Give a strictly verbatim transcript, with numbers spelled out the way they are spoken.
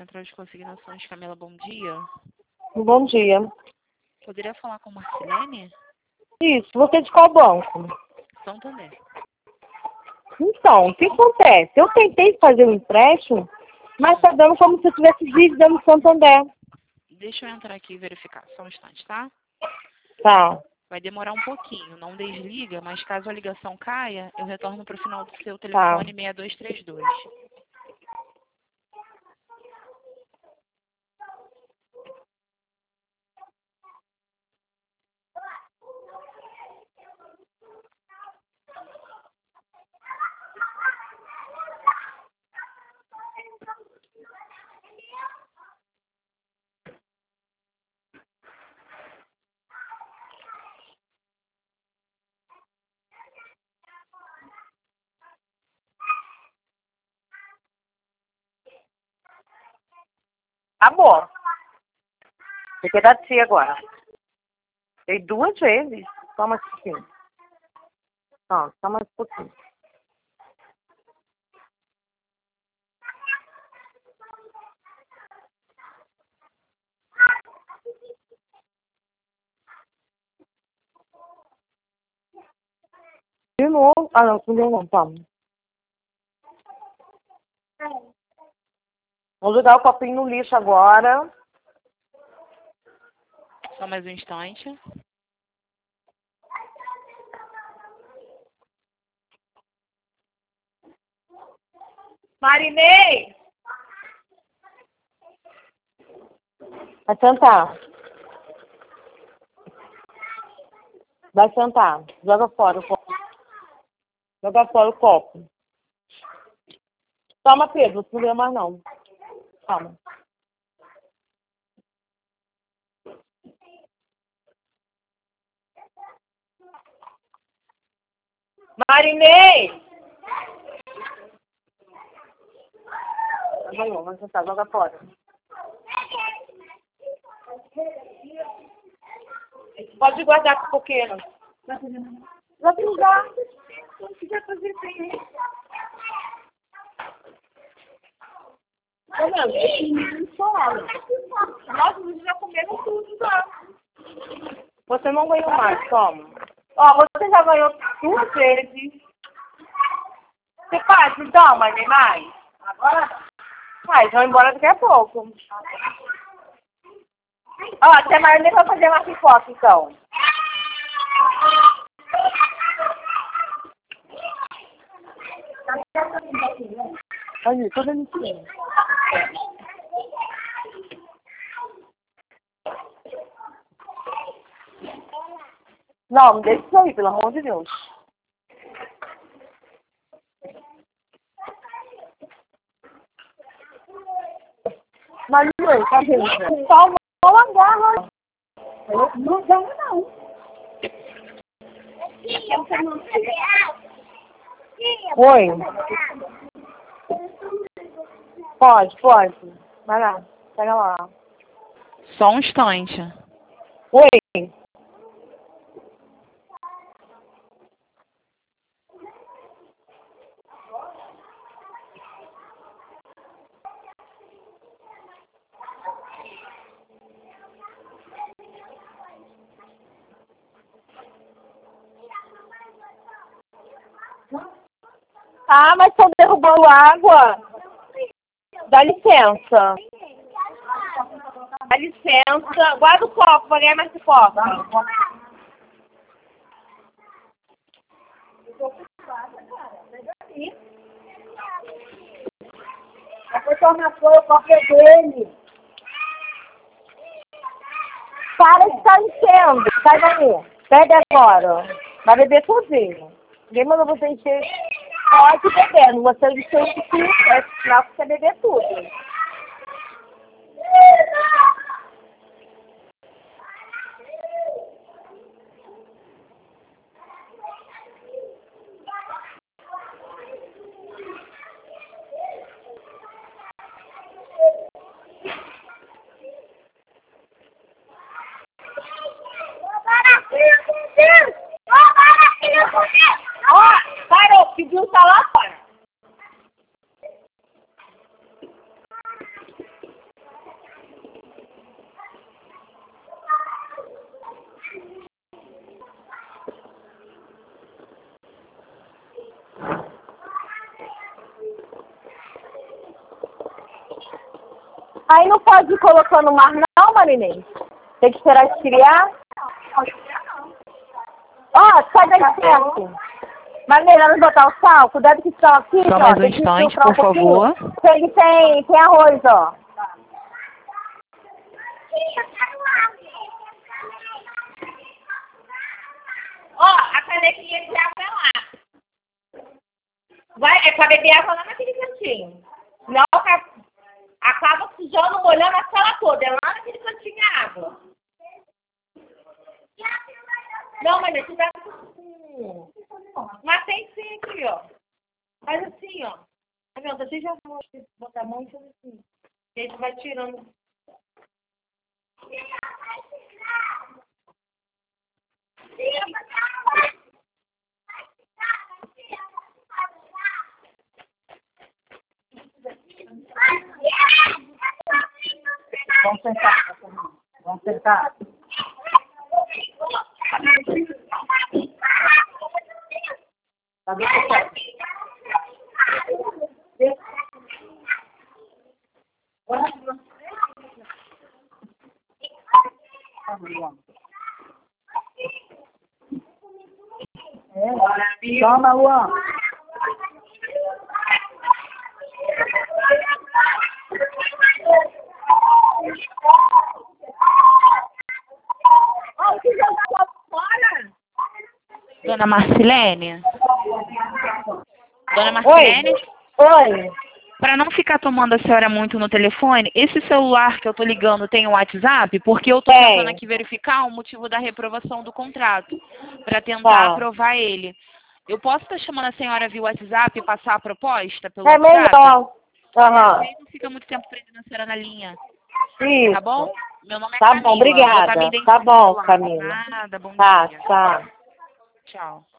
Central de Consignações, Camila, bom dia. Bom dia. Poderia falar com Marcilene? Isso, você é de qual banco? Santander. Então, o que acontece? Eu tentei fazer um empréstimo, mas tá dando como se eu tivesse dívida no Santander. Deixa eu entrar aqui e verificar, só um instante, tá? Tá. Vai demorar um pouquinho, não desliga, mas caso a ligação caia, eu retorno para o final do seu telefone Tá. seis dois três dois. Amor. Você quer dar tia agora? Dei duas vezes. Toma um pouquinho. Não, toma um pouquinho. De novo? Ah, não, não deu não. Toma. Vou jogar o copinho no lixo agora. Só mais um instante. Marinei! Vai sentar. Vai sentar. Joga fora o copo. Joga fora o copo. Toma, Pedro. Não deu mais não. Toma. Marinei! Vai, vamos sentar. Joga fora. Pode guardar com o coqueiro. Vai brigar. Não quiser fazer sem. Tá vendo? Esse menino fala. Nós meninos já comeram tudo já. Você não ganhou mais, toma. Ó, você já ganhou duas vezes. Você faz, então, mas nem mais? Agora? Mas vão embora daqui a pouco. Ó, até mais nem vai fazer uma pipoca, então. Aí, toda mentira. Não, não deixa isso aí, pelo amor de Deus. Mas, mãe, tá vendo? Só vou agarrar. Não agarra, não. Oi. Pode, pode. Vai lá. Pega lá. Só um instante. Oi. Ah, mas estão derrubando água. Dá licença. Dá licença. Guarda o copo, vai ganhar mais pipoca. Depois torna flor, o copo é dele. Para de estar enchendo. Sai daí. Pega agora. Vai beber sozinho. Ninguém mandou você encher. Pode beber. Não você encher o que é sinal que você beber tudo. Ó, parou, pediu, tá lá fora. Aí não pode ir colocando no mar não, Marinês. Tem que esperar esfriar. Ó, sai daí certo. Maneira, vamos botar o sal. Cuidado que estão aqui, Só ó. mais um Tem que instante, filtrar um por pouquinho. favor. Tem, tem, tem arroz, ó. Ó, a canequinha de água é lá. Vai, é pra beber água lá naquele cantinho. Não, acaba sujando, molhando a sala toda. É lá naquele cantinho a água. Não, mas deixa eu dar... Mas tem sim aqui, ó. Faz assim, ó. Tá vendo? Deixa eu já botar a mão e fazer assim. E aí você vai tirando. Vamos sentar. Vamos sentar. Cadê o papai? É. Toma, Luan. Dona Marcilene? Dona Marcilene? Oi. Oi. Para não ficar tomando a senhora muito no telefone, esse celular que eu tô ligando tem o WhatsApp? Porque eu tô Tem. tentando aqui verificar o motivo da reprovação do contrato, para tentar Tá. aprovar ele. Eu posso estar chamando a senhora via WhatsApp e passar a proposta pelo É WhatsApp? melhor. Aham. Aí não fica muito tempo prendendo a senhora na linha. Isso. Tá bom? Meu nome é Tá Camila. bom, Vou estar me obrigada. Tá identificando bom, lá. Camila. Nada, bom Tá, dia. tá. Tchau.